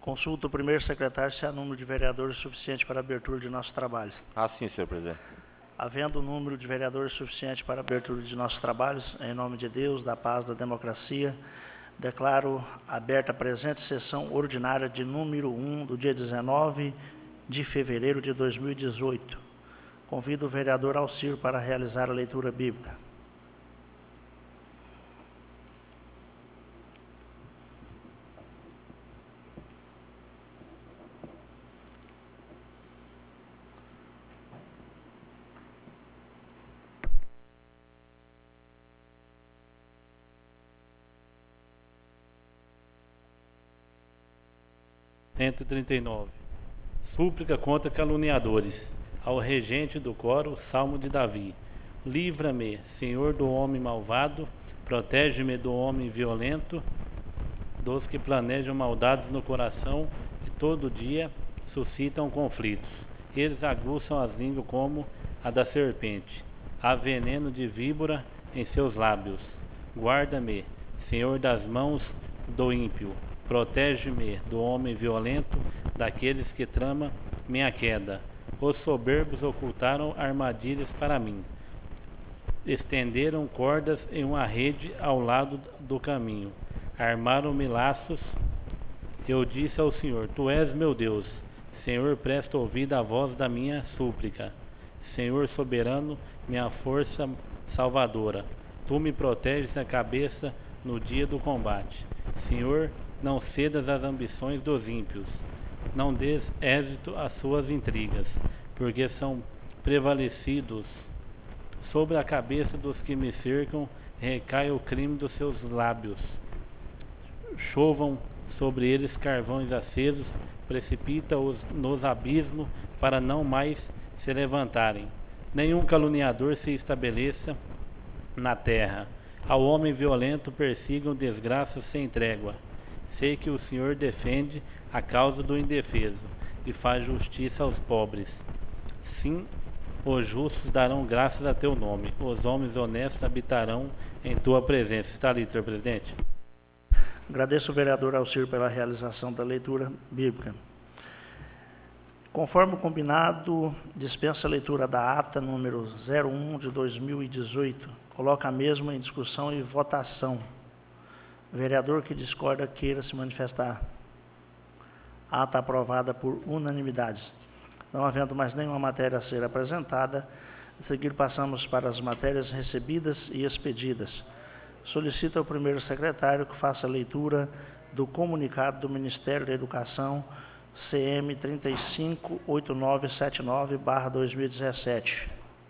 Consulta o primeiro secretário se há número de vereadores suficiente para a abertura de nossos trabalhos. Sim, senhor presidente. Havendo número de vereadores suficiente para a abertura de nossos trabalhos, em nome de Deus, da paz, da democracia, declaro aberta a presente sessão ordinária de número 1 do dia 19 de fevereiro de 2018. Convido o vereador Alcir para realizar a leitura bíblica. Súplica contra caluniadores. Ao regente do coro, Salmo de Davi. Livra-me, Senhor, do homem malvado, protege-me do homem violento, dos que planejam maldades no coração e todo dia suscitam conflitos. Eles aguçam as línguas como a da serpente. Há veneno de víbora em seus lábios. Guarda-me, Senhor, das mãos do ímpio. Protege-me do homem violento, daqueles que tramam minha queda. Os soberbos ocultaram armadilhas para mim. Estenderam cordas em uma rede ao lado do caminho. Armaram-me laços. Eu disse ao Senhor, Tu és meu Deus. Senhor, presta ouvido à voz da minha súplica. Senhor soberano, minha força salvadora. Tu me proteges da cabeça no dia do combate. Senhor, não cedas às ambições dos ímpios. Não dês êxito às suas intrigas, porque são prevalecidos. Sobre a cabeça dos que me cercam recai o crime dos seus lábios. Chovam sobre eles carvões acesos, precipita-os nos abismos para não mais se levantarem. Nenhum caluniador se estabeleça na terra. Ao homem violento persigam desgraças sem trégua. Sei que o Senhor defende a causa do indefeso e faz justiça aos pobres. Sim, os justos darão graças a teu nome. Os homens honestos habitarão em tua presença. Está ali, senhor presidente. Agradeço ao vereador Alcir pela realização da leitura bíblica. Conforme o combinado, dispensa a leitura da ata número 01 de 2018. Coloca a mesma em discussão e votação. Vereador que discorda queira se manifestar. Ata aprovada por unanimidade. Não havendo mais nenhuma matéria a ser apresentada, a seguir passamos para as matérias recebidas e expedidas. Solicito ao primeiro secretário que faça a leitura do comunicado do Ministério da Educação, CM 358979/2017.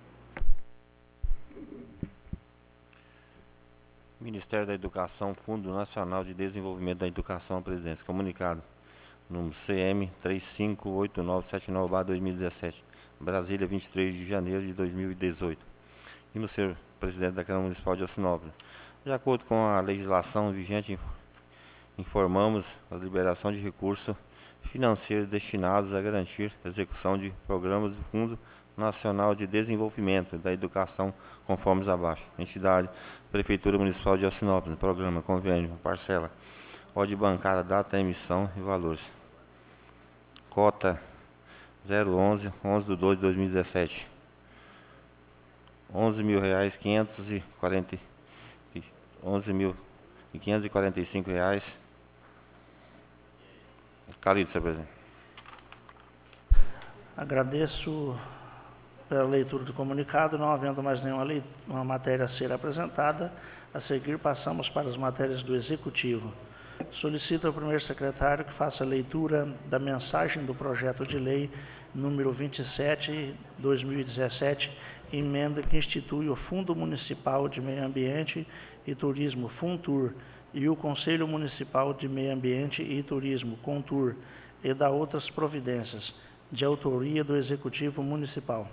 Ministério da Educação, Fundo Nacional de Desenvolvimento da Educação, presidência. Comunicado número CM 358979/2017, Brasília, 23 de janeiro de 2018. E no senhor presidente da Câmara Municipal de Alcinópolis. De acordo com a legislação vigente, informamos a liberação de recursos financeiros destinados a garantir a execução de programas do Fundo Nacional de Desenvolvimento da Educação, conforme abaixo. Entidade, Prefeitura Municipal de Alcinópolis, programa, convênio, parcela, código bancário, data, emissão e valores. Cota 011, 11/2/2017. R$ 11.545. Calido, senhor presidente. Agradeço pela leitura do comunicado. Não havendo mais nenhuma matéria a ser apresentada, a seguir passamos para as matérias do Executivo. Solicito ao primeiro secretário que faça a leitura da mensagem do projeto de lei número 27/2017, emenda que institui o Fundo Municipal de Meio Ambiente e Turismo, FUNTUR, e o Conselho Municipal de Meio Ambiente e Turismo, CONTUR, e da outras providências, de autoria do Executivo Municipal.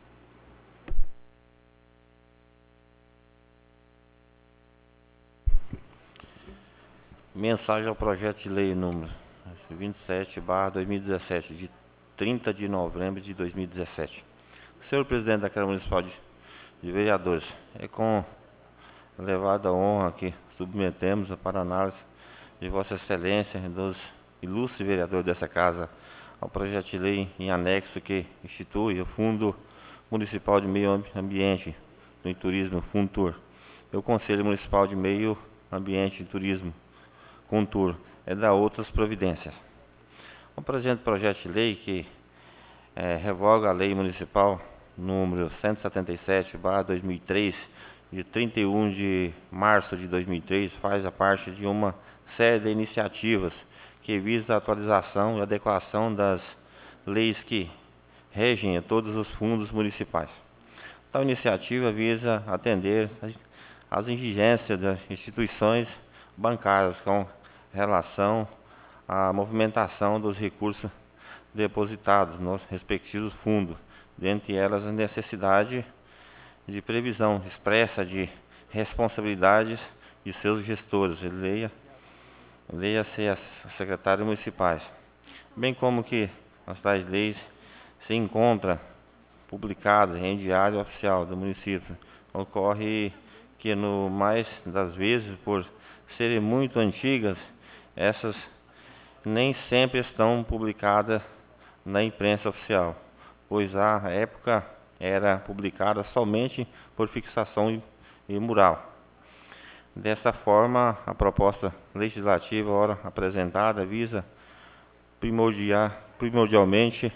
Mensagem ao projeto de lei número 27/2017, de 30 de novembro de 2017. Senhor presidente da Câmara Municipal de Vereadores, é com elevada honra que submetemos para análise de Vossa Excelência e dos ilustre vereador dessa casa, ao projeto de lei em anexo que institui o Fundo Municipal de Meio Ambiente e Turismo, FUNTUR, e o Conselho Municipal de Meio Ambiente e Turismo, CONTUR, e da outras providências. O presente projeto de lei que revoga a Lei Municipal número 177/2003, de 31 de março de 2003, faz a parte de uma série de iniciativas que visa a atualização e adequação das leis que regem a todos os fundos municipais. Tal iniciativa visa atender às exigências das instituições bancárias com relação à movimentação dos recursos depositados nos respectivos fundos, dentre elas a necessidade de previsão expressa de responsabilidades de seus gestores, leia-se as secretários municipais, bem como que as tais leis se encontram publicadas em diário oficial do município. Ocorre que, no mais das vezes, por serem muito antigas, essas nem sempre estão publicadas na imprensa oficial, pois à época era publicada somente por fixação e mural. Dessa forma, a proposta legislativa ora apresentada visa primordialmente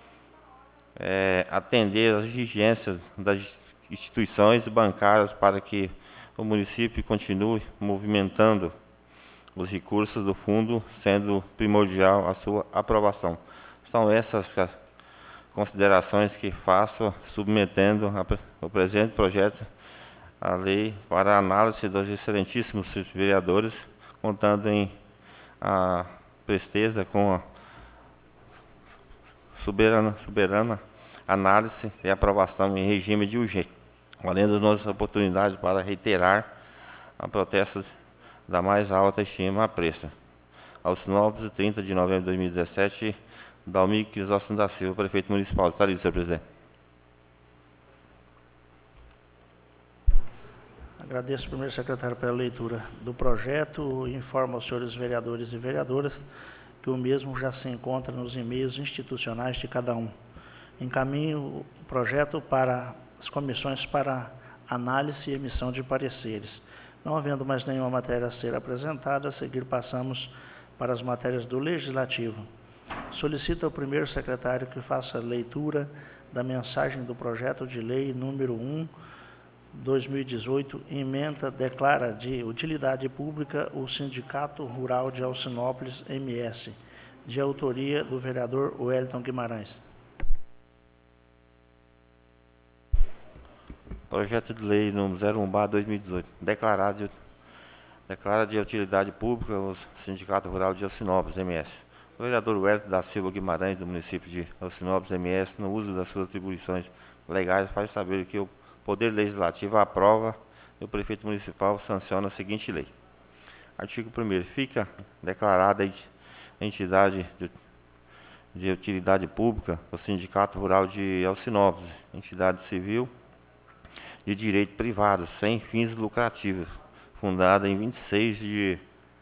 atender às exigências das instituições bancárias para que o município continue movimentando os recursos do fundo, sendo primordial a sua aprovação. São essas considerações que faço, submetendo o presente projeto a lei para a análise dos excelentíssimos vereadores, contando em a presteza com a soberana análise e aprovação em regime de urgência, valendo nossas oportunidades para reiterar a protestos da mais alta estima apreço. Aos Sinópolis, 30 de novembro de 2017, Dalmir Crisóstomo da Silva, prefeito municipal. Está livre, senhor presidente. Agradeço ao primeiro secretário pela leitura do projeto e informo aos senhores vereadores e vereadoras que o mesmo já se encontra nos e-mails institucionais de cada um. Encaminho o projeto para as comissões para análise e emissão de pareceres. Não havendo mais nenhuma matéria a ser apresentada, a seguir passamos para as matérias do Legislativo. Solicito ao primeiro secretário que faça a leitura da mensagem do projeto de lei número 1/2018, emenda declara de utilidade pública o Sindicato Rural de Alcinópolis, MS, de autoria do vereador Wellington Guimarães. Projeto de lei número 01/2018, declara de utilidade pública o Sindicato Rural de Alcinópolis, MS. O vereador Wellington da Silva Guimarães, do município de Alcinópolis, MS, no uso das suas atribuições legais, faz saber que o Poder Legislativo aprova e o prefeito municipal sanciona a seguinte lei. Artigo 1º. Fica declarada a entidade de utilidade pública o Sindicato Rural de Alcinópolis, entidade civil de direito privado, sem fins lucrativos, fundada em 26 de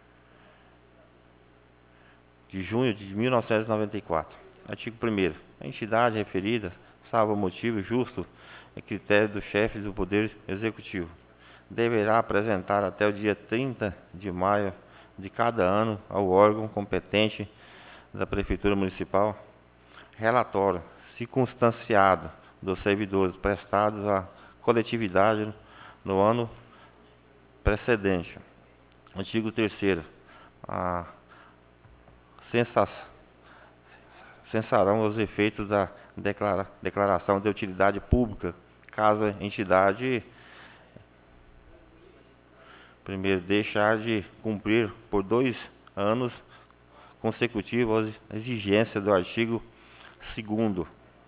junho de 1994. Artigo 1º. A entidade referida, salvo motivo justo e critério do chefe do Poder Executivo, deverá apresentar até o dia 30 de maio de cada ano ao órgão competente da Prefeitura Municipal relatório circunstanciado dos servidores prestados à coletividade no ano precedente. Artigo 3º. Censarão os efeitos da declaração de utilidade pública, caso a entidade, primeiro, deixar de cumprir por 2 anos consecutivos as exigências do artigo 2º.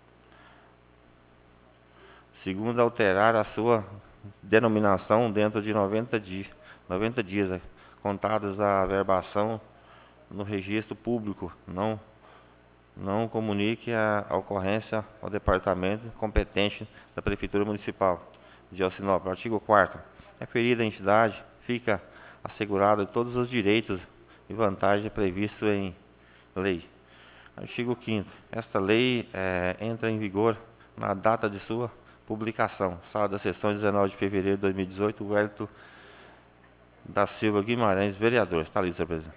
Segundo, alterar a sua denominação dentro de 90 dias, contados da averbação no registro público. Não comunique a ocorrência ao departamento competente da Prefeitura Municipal de Alcinópolis. Artigo 4º. Referida entidade fica assegurada todos os direitos e vantagens previstos em lei. Artigo 5º. Esta lei entra em vigor na data de sua publicação. Sala da sessão, 19 de fevereiro de 2018, Wellington da Silva Guimarães, vereador. Está ali, senhor presidente.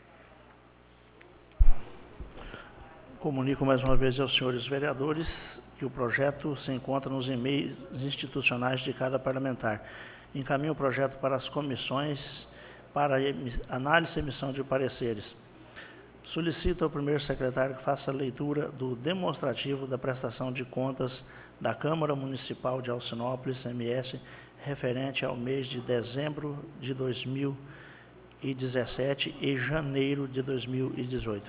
Comunico mais uma vez aos senhores vereadores que o projeto se encontra nos e-mails institucionais de cada parlamentar. Encaminho o projeto para as comissões para análise e emissão de pareceres. Solicito ao primeiro secretário que faça a leitura do demonstrativo da prestação de contas da Câmara Municipal de Alcinópolis, MS, referente ao mês de dezembro de 2017 e janeiro de 2018.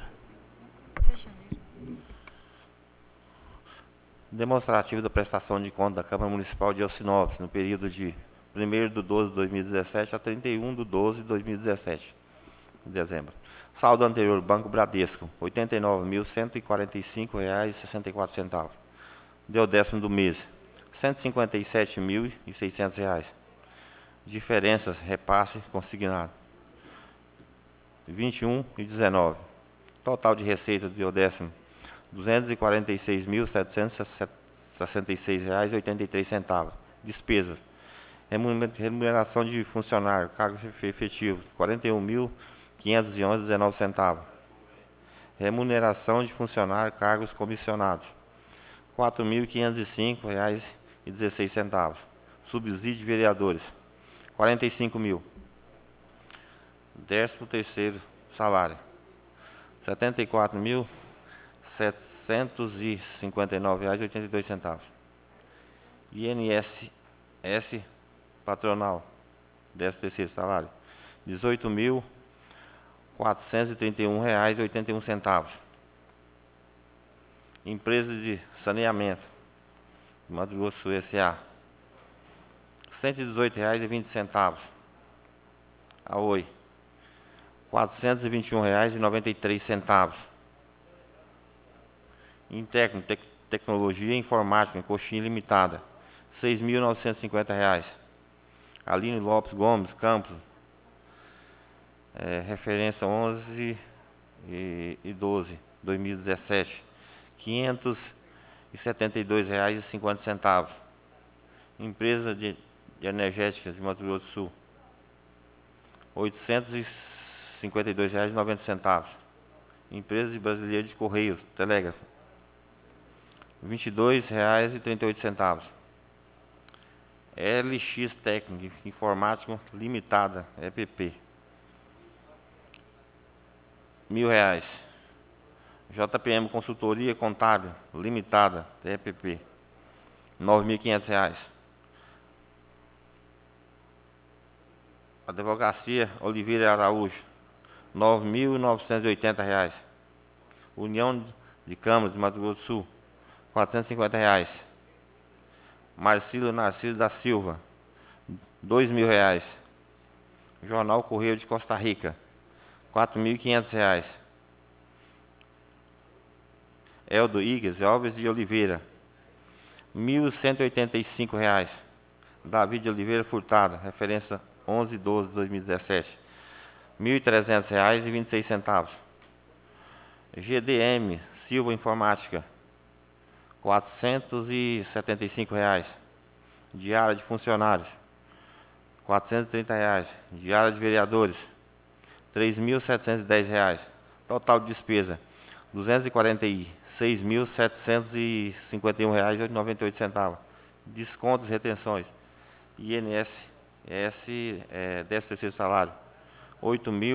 Demonstrativo da prestação de contas da Câmara Municipal de Alcinópolis, no período de 1º/12/2017 a 31/12/2017, dezembro. Saldo anterior, Banco Bradesco, R$ 89.145,64. Deu décimo do mês, R$ 157.600. Diferenças, repasse consignado, R$ 21,19. Total de receita deu décimo, R$ 246.766,83. Despesas, remuneração de funcionário, cargos efetivos, R$ 41.511,19. Remuneração de funcionário, cargos comissionados, R$ 4.505,16. Subsídio de vereadores, R$ 45.000. 13º salário, R$ 74.759,82. INSS patronal, 13º salário, R$ 18.431,81. Empresa de saneamento, Mato Grosso do Sul S.A., R$ 118,20. A Oi, R$ 421,93. Intecno, Tecnologia e Informática, em Coxinha Limitada, R$ 6.950. Aline Lopes Gomes Campos, referência 11/12/2017, R$ 572,50. Empresa de energéticas de Mato Grosso do Sul, R$ 852,90. Empresa brasileira de Correios, Telégrafo, R$ 22,38. LX Técnica Informática Limitada, EPP, R$ 1.000. JPM Consultoria Contábil Limitada, EPP, R$ 9.500. Advocacia Oliveira Araújo, R$ 9.980. União de Câmaras de Mato Grosso do Sul, R$ 450. Marcílio Narciso da Silva, R$ 2.000. Jornal Correio de Costa Rica, R$ 4.500. Eldo Igas Alves de Oliveira, R$ 1.185. Davi de Oliveira Furtado, referência 11/12/2017, R$ 1.300,26. GDM Silva Informática, R$ 475. Diária de funcionários, R$ 430. Diária de vereadores, R$ 3.710. Total de despesa, R$ 246.751,98. Descontos e retenções, INSS, 13º salário, R$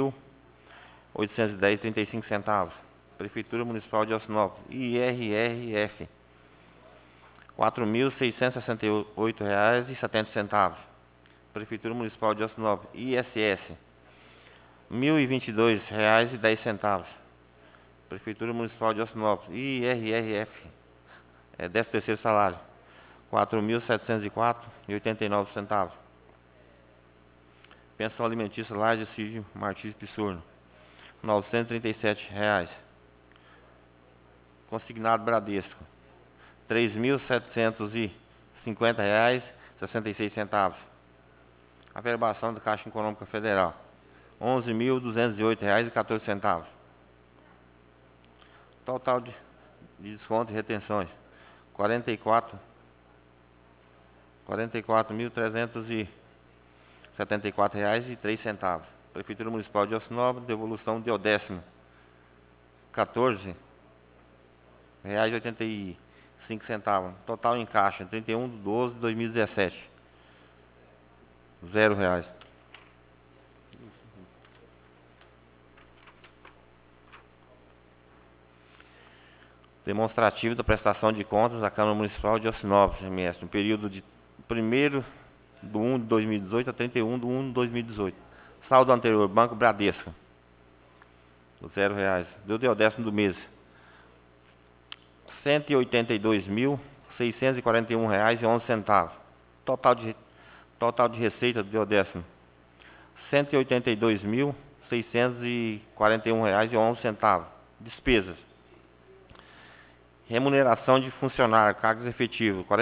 8.810,35. Prefeitura Municipal de Alcinópolis, IRRF, R$ 4.668,70. Prefeitura Municipal de Alcinópolis, ISS, R$ 1.022,10. Prefeitura Municipal de Alcinópolis, IRRF, 13º salário, R$ 4.704,89. Pensão alimentícia Laje Cid Martins Pissurno, R$ 937. Consignado Bradesco, R$ 3.750,66. Averbação da Caixa Econômica Federal, R$ 11.208,14. Total de desconto e retenções, R$ 44.374,03. Prefeitura Municipal de Alcinópolis, devolução de 10º, R$ 14,85. Total em caixa, 31/12/2017, R$ 0. Demonstrativo da prestação de contas da Câmara Municipal de Alcinópolis, MS, no período de 1º/1 de 2018 a 31/1 de 2018. Saldo anterior, Banco Bradesco, R$ 0. Deu de 10º do mês, R$ 182.641,11. Total de receita do 10º, R$ 182.641,11. Despesas. Remuneração de funcionário, cargos efetivos, R$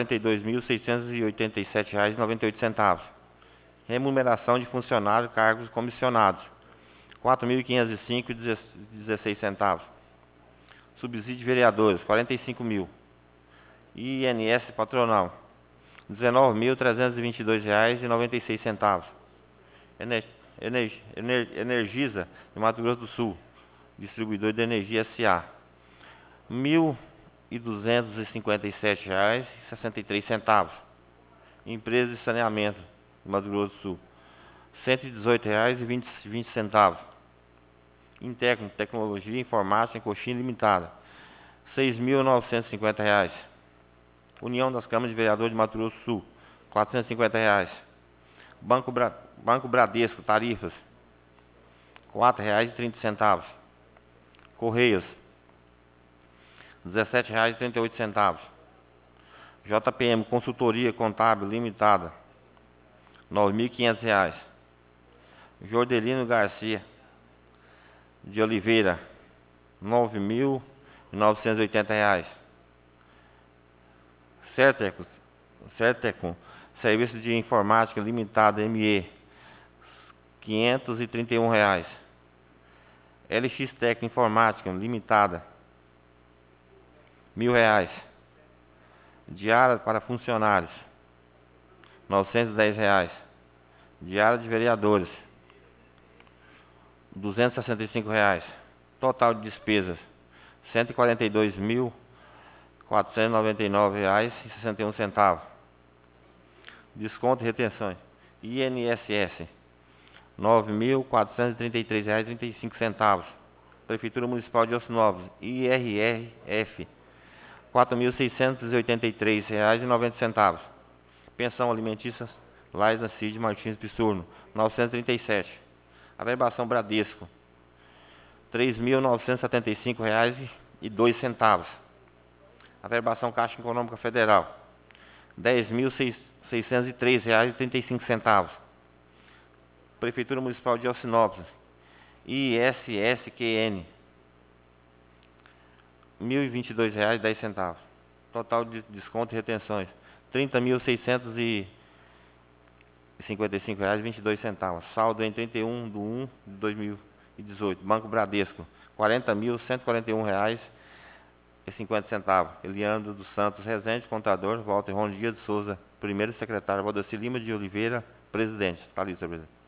42.687,98. Remuneração de funcionário, cargos comissionados, R$ 4.505,16. Subsídio de vereadores, R$ 45.000. INS patronal, R$ 19.322,96. Energisa, de Mato Grosso do Sul, distribuidor de energia SA, R$ 1.257,63. Empresa de saneamento de Mato Grosso do Sul, R$ 118,20. Intecno, Tecnologia, Informática, Coxinha Limitada, R$ 6.950. União das Câmaras de Vereadores de Mato Grosso do Sul, R$ 450. Banco Bradesco, tarifas, R$ 4,30. Correios, R$ 17,38. JPM, Consultoria Contábil Limitada, R$ 9.500. Jordelino Garcia de Oliveira, R$ 9.980. Certecom, Serviço de Informática Limitada, ME, R$ 531. LX Tec Informática Limitada, R$ 1.000. Diária para funcionários, R$ 910. Diária de vereadores, R$ 265. Total de despesas, R$ 142.499,61. Desconto e retenções. INSS, R$ 9.433,35. Prefeitura Municipal de Alcinópolis, IRRF, R$ 4.683,90. Pensão alimentícia Laisa Cid Martins Pissurno, R$ 937. Averbação Bradesco, R$ 3.975,02. Averbação Caixa Econômica Federal, R$ 10.603,35. Prefeitura Municipal de Alcinópolis, ISSQN, R$ 1.022,10. Total de desconto e retenções, R$ 30.655,22. Saldo em 31/1/2018. Banco Bradesco, R$ 40.141,50. Eliandro dos Santos Rezende, contador. Walter Ron Dias de Souza, primeiro secretário. Valdeci Lima de Oliveira, presidente. Está ali, senhor presidente.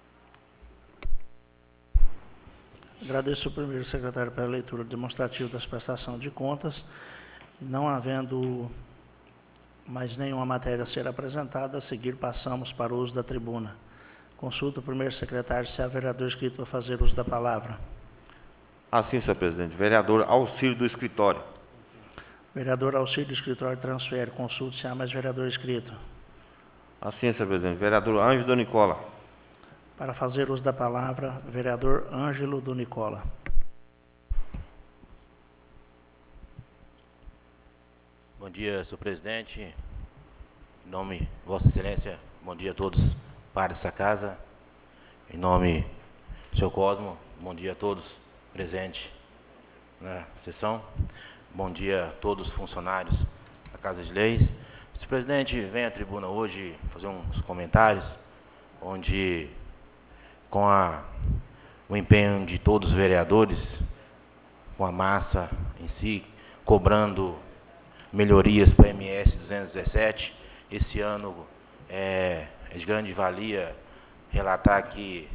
Agradeço ao primeiro secretário pela leitura demonstrativa das prestações de contas. Não havendo mais nenhuma matéria a ser apresentada, a seguir passamos para o uso da tribuna. Consulta o primeiro secretário se há vereador inscrito para fazer uso da palavra. Assim, senhor presidente. Vereador Auxílio do Escritório. Vereador Auxílio do Escritório transfere. Consulta se há mais vereador inscrito. Assim, senhor presidente. Vereador Ângelo do Nicola. Para fazer uso da palavra, vereador Ângelo do Nicola. Bom dia, senhor presidente. Em nome de Vossa Excelência, bom dia a todos para essa casa. Em nome do senhor Cosmo, bom dia a todos presentes na sessão. Bom dia a todos os funcionários da Casa de Leis. Senhor presidente, vem à tribuna hoje fazer uns comentários, onde, com o empenho de todos os vereadores, com a massa em si, cobrando melhorias para a MS 217. Esse ano é de grande valia relatar que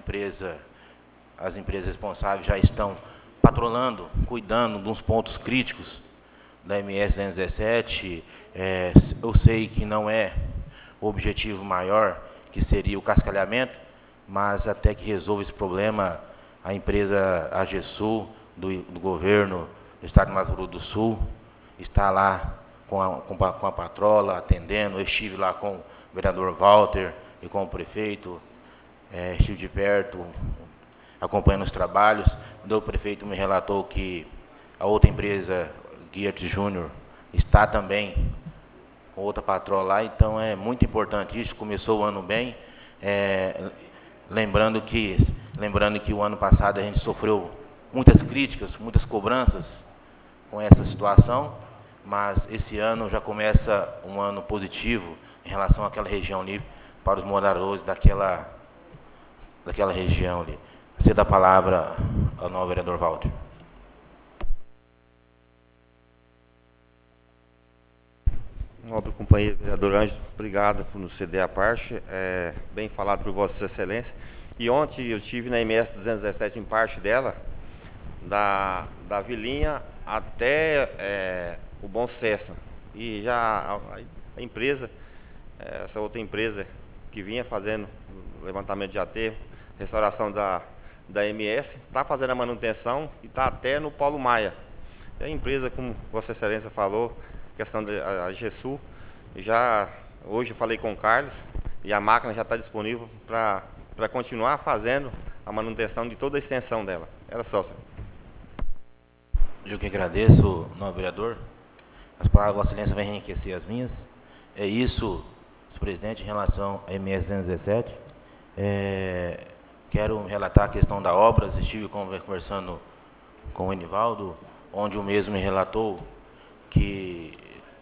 as empresas responsáveis já estão patrolando, cuidando de uns pontos críticos da MS 217. Eu sei que não é o objetivo maior, que seria o cascalhamento, mas até que resolva esse problema, a empresa AGESUL, do governo do estado de Mato Grosso do Sul, está lá com a patrola, atendendo. Eu estive lá com o vereador Walter e com o prefeito, estive de perto, acompanhando os trabalhos. O prefeito me relatou que a outra empresa, Guiert Júnior, está também com outra patrola lá, então é muito importante isso. Começou o ano bem, lembrando que o ano passado a gente sofreu muitas críticas, muitas cobranças com essa situação, mas esse ano já começa um ano positivo em relação àquela região ali, para os moradores daquela região ali. Cedo a palavra ao novo vereador Walter. Nobre companheiro vereador Ângelo, obrigado por nos ceder a parte, bem falado por Vossa Excelência. E ontem eu estive na MS 217 em parte dela, da Vilinha até o Bom Cessa. E já a empresa, essa outra empresa que vinha fazendo levantamento de aterro, restauração da MS, está fazendo a manutenção e está até no Paulo Maia. E a empresa, como Vossa Excelência falou, questão da AGESUL, hoje eu falei com o Carlos e a máquina já está disponível para continuar fazendo a manutenção de toda a extensão dela. Era só, senhor. Eu que agradeço, nobre vereador. As palavras de Vossa Excelência vão enriquecer as minhas. É isso, senhor presidente, em relação à MS 217. Quero relatar a questão da obras. Estive conversando com o Enivaldo, onde o mesmo me relatou que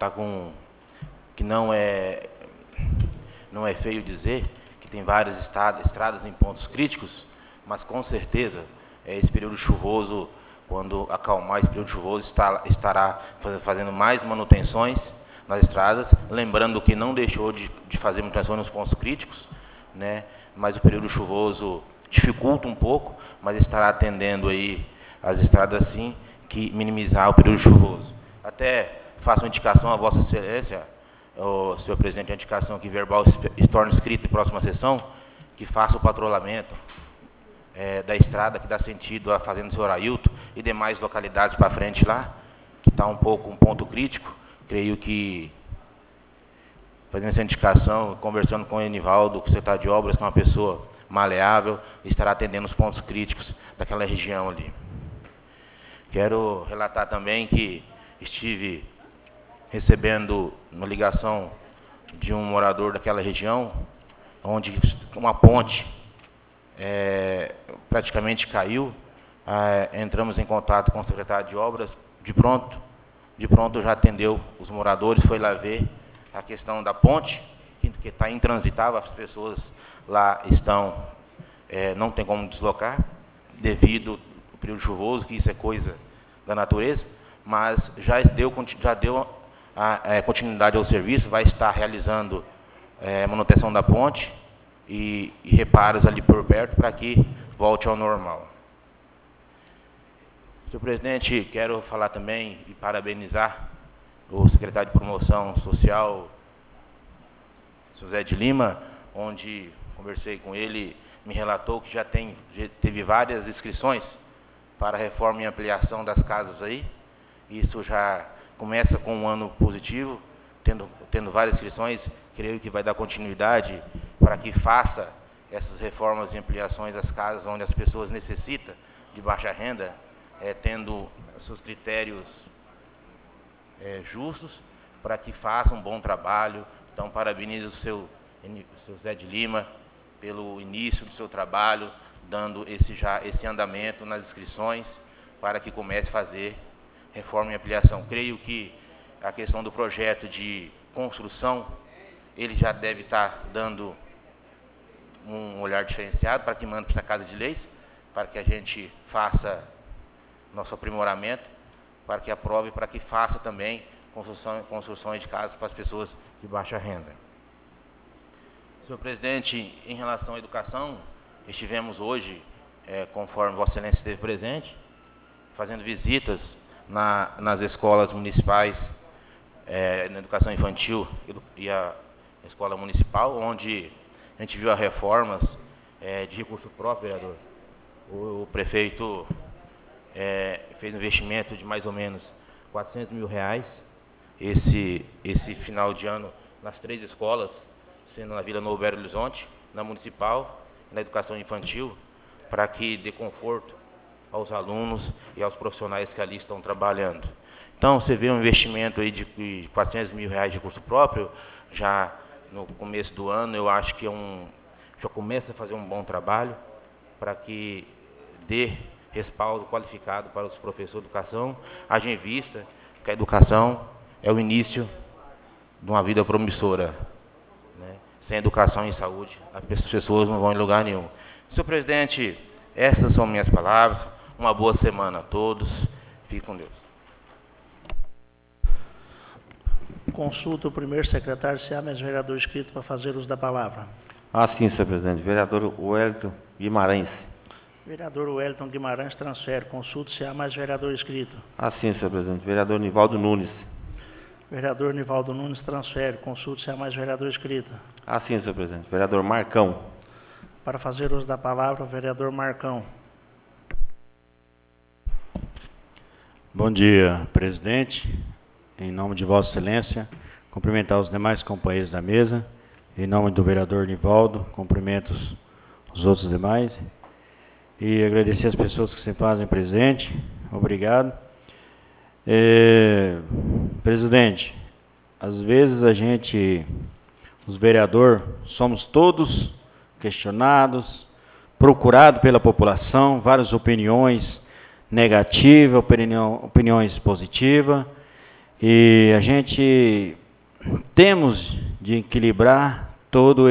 não é feio dizer que tem várias estradas em pontos críticos, mas com certeza esse período chuvoso, quando acalmar esse período chuvoso, estará fazendo mais manutenções nas estradas, lembrando que não deixou de fazer manutenções nos pontos críticos, né? Mas o período chuvoso dificulta um pouco, mas estará atendendo aí as estradas sim, que minimizar o período chuvoso. Até faço uma indicação a Vossa Excelência, senhor presidente, a indicação que verbal se torne escrito em próxima sessão, que faça o patrulhamento da estrada que dá sentido à fazenda do senhor Ailton e demais localidades para frente lá, que está um ponto crítico. Creio que, fazendo essa indicação, conversando com o Enivaldo, que o secretário de obras, que é uma pessoa maleável, estará atendendo os pontos críticos daquela região ali. Quero relatar também que estive recebendo uma ligação de um morador daquela região, onde uma ponte praticamente caiu. Entramos em contato com o secretário de obras, de pronto já atendeu os moradores, foi lá ver a questão da ponte, que está intransitável, as pessoas lá não tem como deslocar, devido ao período chuvoso, que isso é coisa da natureza, mas já deu continuidade ao serviço, vai estar realizando manutenção da ponte e reparos ali por perto para que volte ao normal. Senhor presidente, quero falar também e parabenizar o secretário de Promoção Social, José de Lima, onde conversei com ele, me relatou que já teve várias inscrições para a reforma e ampliação das casas aí. Isso já começa com um ano positivo, tendo várias inscrições. Creio que vai dar continuidade para que faça essas reformas e ampliações das casas onde as pessoas necessitam de baixa renda, tendo seus critérios justos, para que façam um bom trabalho. Então, parabenizo o seu Zé de Lima pelo início do seu trabalho, dando esse andamento nas inscrições, para que comece a fazer reforma e ampliação. Creio que a questão do projeto de construção, ele já deve estar dando um olhar diferenciado para que mande para a Casa de Leis, para que a gente faça nosso aprimoramento, para que aprove, para que faça também construções de casas para as pessoas de baixa renda. Senhor presidente, em relação à educação, estivemos hoje, conforme Vossa Excelência esteve presente, fazendo visitas nas escolas municipais, na educação infantil e a escola municipal, onde a gente viu as reformas de recurso próprio, vereador. O prefeito fez um investimento de mais ou menos R$400 mil esse final de ano nas 3 escolas, sendo na Vila Novo Belo Horizonte, na municipal e na educação infantil, para que dê conforto aos alunos e aos profissionais que ali estão trabalhando. Então, você vê um investimento aí de R$400 mil de recurso próprio, já no começo do ano, eu acho que já começa a fazer um bom trabalho para que dê respaldo qualificado para os professores de educação, haja em vista que a educação é o início de uma vida promissora, né? Sem educação e saúde, as pessoas não vão em lugar nenhum. Senhor presidente, essas são minhas palavras. Uma boa semana a todos. Fique com Deus. Consulta o primeiro secretário se há mais vereador inscrito para fazer uso da palavra. Sim, senhor presidente. Vereador Wellington Guimarães. Vereador Wellington Guimarães transfere. Consulta se há mais vereador inscrito. Sim, senhor presidente. Vereador Nivaldo Nunes. Vereador Nivaldo Nunes transfere. Consulta se há mais vereador inscrito. Sim, senhor presidente. Vereador Marcão. Para fazer uso da palavra, o vereador Marcão. Bom dia, presidente. Em nome de Vossa Excelência, cumprimentar os demais companheiros da mesa. Em nome do vereador Nivaldo, cumprimento os outros demais. E agradecer as pessoas que se fazem presente. Obrigado. Presidente, às vezes os vereadores, somos todos questionados, procurados pela população, várias opiniões negativas, opiniões positivas, e a gente temos de equilibrar todos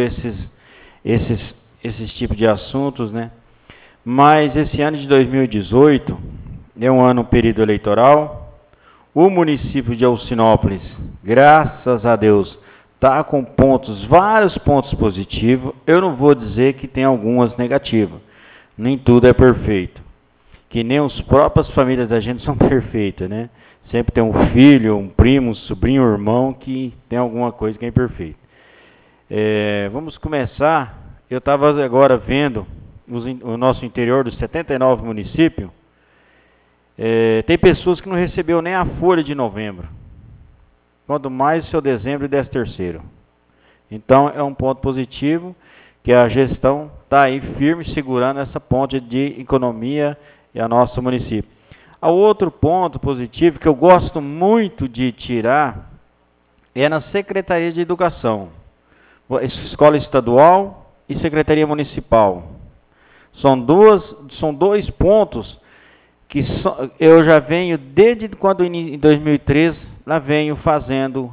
esses tipos de assuntos, né? Mas esse ano de 2018 é um período eleitoral. O município de Alcinópolis, graças a Deus, está com vários pontos positivos. Eu não vou dizer que tem algumas negativas. Nem tudo é perfeito. Que nem as próprias famílias da gente são perfeitas, né? Sempre tem um filho, um primo, um sobrinho, um irmão que tem alguma coisa que é imperfeita. Vamos começar. Eu estava agora vendo o nosso interior dos 79 municípios. Tem pessoas que não recebeu nem a folha de novembro. Quanto mais o seu dezembro e 13º. Então, é um ponto positivo que a gestão está aí firme, segurando essa ponte de economia e a nosso município. O outro ponto positivo que eu gosto muito de tirar é na Secretaria de Educação. Escola Estadual e Secretaria Municipal. São dois pontos que eu já venho, desde quando em 2013, lá venho fazendo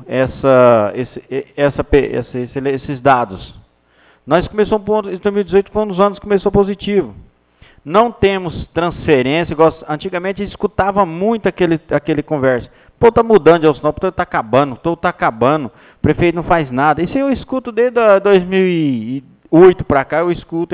esses dados. Nós começamos em 2018, foi um dos anos que começou positivo. Não temos transferência, antigamente a gente escutava muito aquele conversa. Pô, está mudando de Alcinópolis, está acabando, o prefeito não faz nada. Isso eu escuto desde 2008 para cá, eu escuto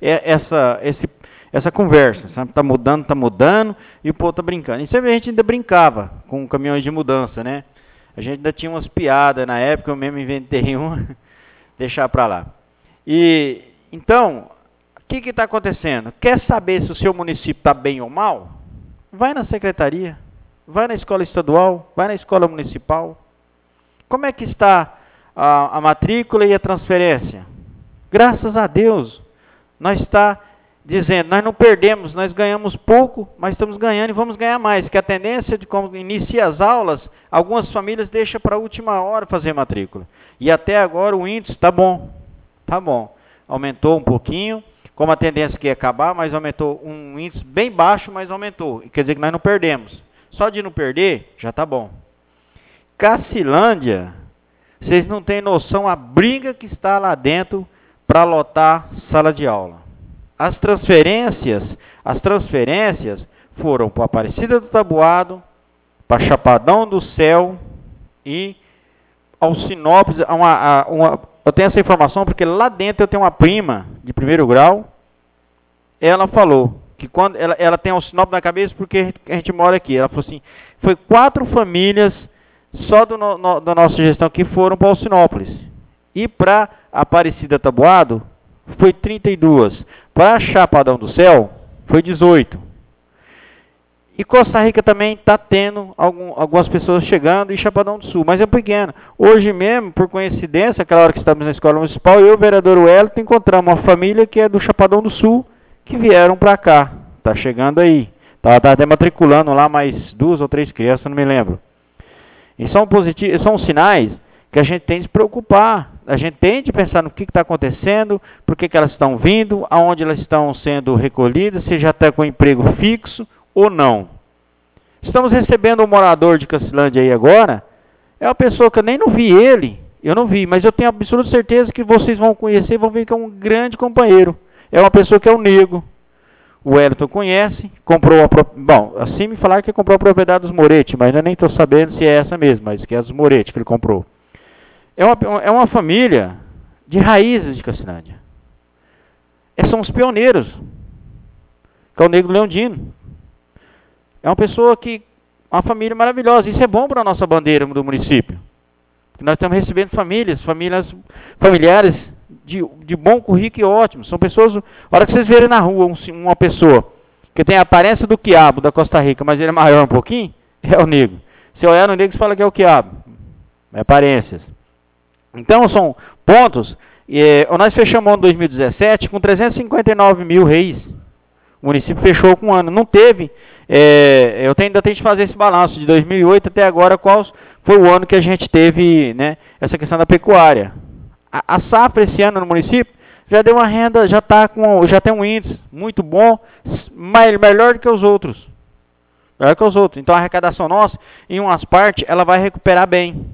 essa conversa, sabe? Está mudando, e o povo está brincando. E sempre a gente ainda brincava com caminhões de mudança, né? A gente ainda tinha umas piadas, na época eu mesmo inventei uma, deixar para lá. Então, o que está acontecendo? Quer saber se o seu município está bem ou mal? Vai na secretaria, vai na escola estadual, vai na escola municipal. Como é que está a matrícula e a transferência? Graças a Deus, nós está dizendo, nós não perdemos, nós ganhamos pouco, mas estamos ganhando e vamos ganhar mais. Que a tendência de como inicia as aulas, algumas famílias deixam para a última hora fazer matrícula. E até agora o índice está bom. Está bom. Aumentou um pouquinho, como a tendência que ia acabar, mas aumentou um índice bem baixo, mas aumentou. Quer dizer que nós não perdemos. Só de não perder, já está bom. Cacilândia, vocês não têm noção a briga que está lá dentro para lotar sala de aula. As transferências foram para Aparecida do Taboado, para Chapadão do Céu e Alcinópolis. Eu tenho essa informação porque lá dentro eu tenho uma prima de primeiro grau. Ela falou que quando ela tem Alcinópolis na cabeça porque a gente mora aqui. Ela falou assim, foi 4 famílias só da nossa gestão que foram para Alcinópolis. E para Aparecida Taboado foi 32. Para Chapadão do Céu foi 18. E Costa Rica também está tendo algumas pessoas chegando e Chapadão do Sul, mas é pequeno. Hoje mesmo, por coincidência, aquela hora que estávamos na escola municipal, eu e o vereador Wellington encontramos uma família que é do Chapadão do Sul, que vieram para cá. Está chegando aí. Está até matriculando lá mais 2 ou 3 crianças, não me lembro. E são sinais que a gente tem de se preocupar. A gente tem de pensar no que está acontecendo, por que elas estão vindo, aonde elas estão sendo recolhidas, se já está com emprego fixo ou não. Estamos recebendo um morador de Cacilândia aí agora, é uma pessoa que eu nem não vi ele, eu não vi, mas eu tenho absoluta certeza que vocês vão conhecer, vão ver que é um grande companheiro. É uma pessoa que é o Nego. O Wellington conhece, comprou bom, assim me falaram que comprou a propriedade dos Moretti, mas eu nem estou sabendo se é essa mesmo, mas que é dos Moretti que ele comprou. É uma família de raízes de Cacilândia. São os pioneiros, que é o Nego Leondino. É uma pessoa uma família maravilhosa. Isso é bom para a nossa bandeira do município. Nós estamos recebendo familiares de bom currículo e ótimo. São pessoas, a hora que vocês verem na rua uma pessoa que tem a aparência do quiabo da Costa Rica, mas ele é maior um pouquinho, é o Nego. Se olhar no Nego, você fala que é o quiabo. É aparências. Então, são pontos. Nós fechamos o ano 2017 com 359 mil reis. O município fechou com um ano. Não teve. Ainda tenho de fazer esse balanço de 2008 até agora, qual foi o ano que a gente teve, né, essa questão da pecuária. A safra esse ano no município já deu uma renda, já tem um índice muito bom, melhor do que os outros. Melhor que os outros. Então a arrecadação nossa, em umas partes, ela vai recuperar bem.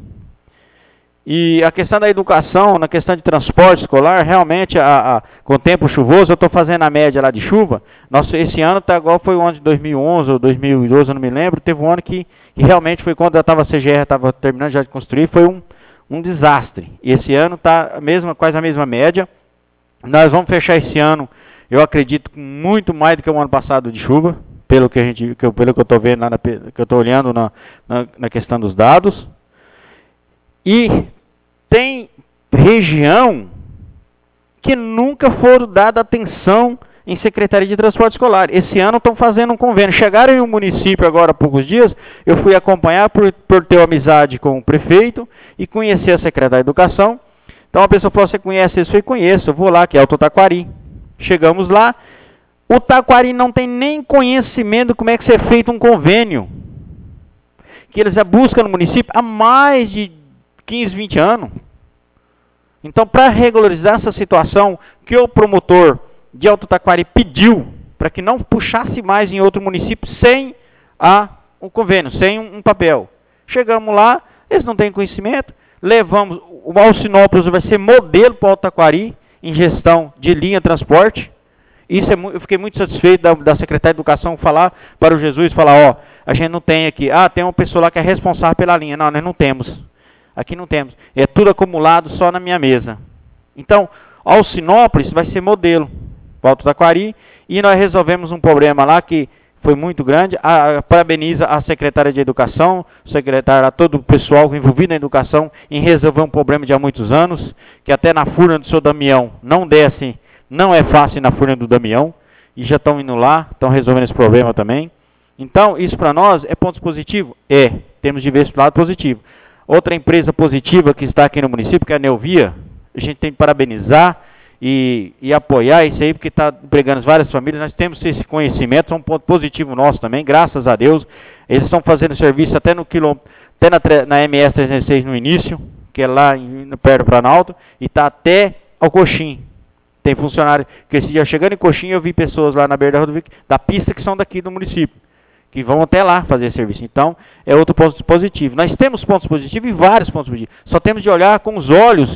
E a questão da educação, na questão de transporte escolar, realmente, com o tempo chuvoso, eu estou fazendo a média lá de chuva. Esse ano, igual foi o ano de 2011 ou 2012, eu não me lembro, teve um ano que realmente foi quando a CGR estava terminando já de construir, foi um desastre. E esse ano está quase a mesma média. Nós vamos fechar esse ano, eu acredito, com muito mais do que o ano passado de chuva, pelo que eu estou vendo, que eu estou olhando na questão dos dados. E tem região que nunca foram dada atenção em Secretaria de Transporte Escolar. Esse ano estão fazendo um convênio. Chegaram em um município agora há poucos dias, eu fui acompanhar por ter uma amizade com o prefeito e conhecer a Secretaria de Educação. Então a pessoa falou, você conhece isso? Eu falei, conheço, eu vou lá, que é o Taquari. Chegamos lá, o Taquari não tem nem conhecimento de como é que é feito um convênio. Que eles buscam no município há mais de 15, 20 anos. Então, para regularizar essa situação que o promotor de Alto Taquari pediu para que não puxasse mais em outro município sem um convênio, sem um papel. Chegamos lá, eles não têm conhecimento, levamos, o Alcinópolis vai ser modelo para o Alto Taquari em gestão de linha de transporte. Isso eu fiquei muito satisfeito da Secretaria de Educação falar para o Jesus, falar, a gente não tem aqui, tem uma pessoa lá que é responsável pela linha. Não, nós não temos. Aqui não temos. É tudo acumulado só na minha mesa. Então, Alcinópolis vai ser modelo para o Alto Taquari. E nós resolvemos um problema lá que foi muito grande. Parabeniza a secretária de Educação, secretária, todo o pessoal envolvido na educação, em resolver um problema de há muitos anos, que até na furna do seu Damião não desce, não é fácil na furna do Damião. E já estão indo lá, estão resolvendo esse problema também. Então, isso para nós é ponto positivo? Temos de ver esse lado positivo. Outra empresa positiva que está aqui no município, que é a Neovia, a gente tem que parabenizar e apoiar isso aí, porque está empregando várias famílias. Nós temos esse conhecimento, é um ponto positivo nosso também, graças a Deus. Eles estão fazendo serviço até na MS 306 no início, que é lá perto do Planalto, e está até ao Coxim. Tem funcionário, que esse dia chegando em Coxim, eu vi pessoas lá na beira da rodovia, da pista, que são daqui do município, que vão até lá fazer serviço. Então, é outro ponto positivo. Nós temos pontos positivos e vários pontos positivos. Só temos de olhar com os olhos,